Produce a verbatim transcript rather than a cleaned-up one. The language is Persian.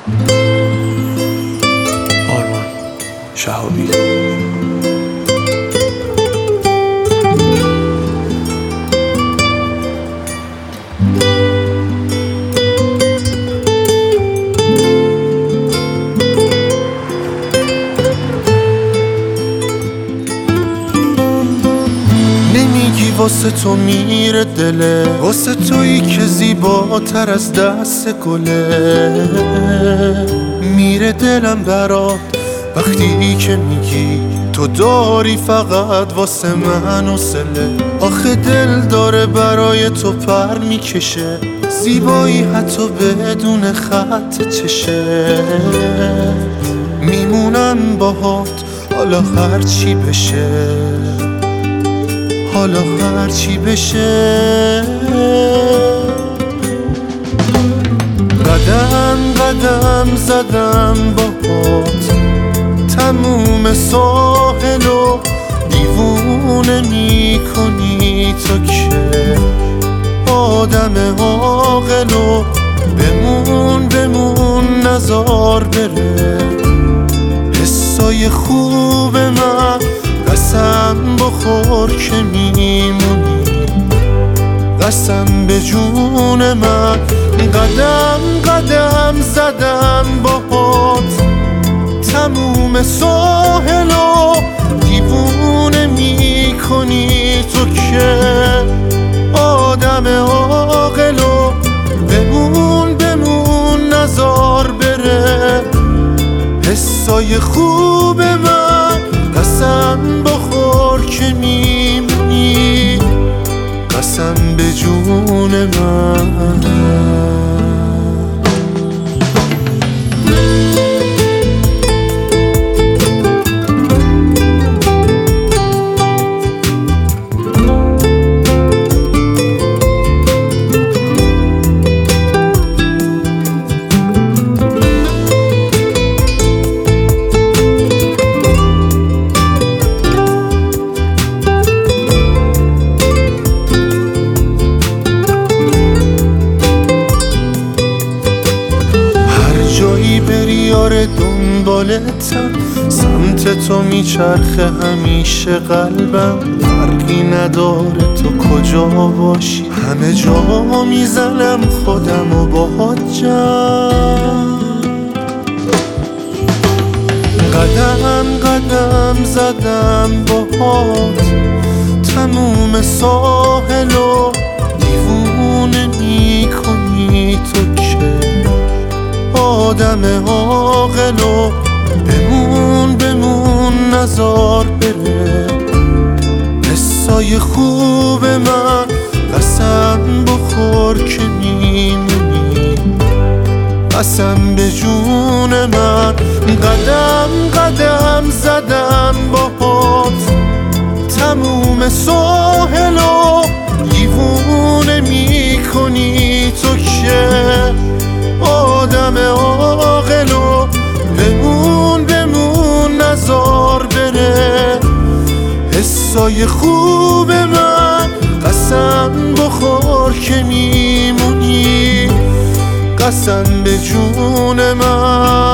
آرمان شهابی. نمیگی واسه تو میره دله، واسه تویی که زیباتر از دست گله. میره دلم برات وقتی که میگی تو داری فقط واسه من حوصله. آخه دل داره برای تو پر میکشه، زیبایی حتی بدون خط چشه. میمونم باهات حالا هر چی بشه، حالا هر چی بشه. قدم قدم زدم باهات تموم ساحلو، دیوونه میکنی تو که آدم عاقلو. بمون بمون نزار بره حسای خوب من، قسم بخور که میمونی، قسم به جون من. قدم قدم زدم باهات تموم ساحلو، دیوونه میکنی تو که آدم عاقلو. بمون بمون نزار بره حسای خوب من، قسم بخور که میمونی، قسم به جون من. بری دنبالتم، سمت تو میچرخه همیشه قلبم. فرقی نداره تو کجا باشی، همه جا میزنم خودم و باهات جمع. قدم قدم زدم باهات تموم ساحلو، دیوونه میکنی تو که آدم عاقلو. بمون بمون نزار بره حسای خوب من، قسم بخور که میمونی، قسم به جون من. قدم قدم زدم باهات تموم ساحلو، دیوونه میکنی تو که آدم عاقلو. بمون بمون نزار بره حسای خوب من، قسم بخور که میمونی، قسم به جون من.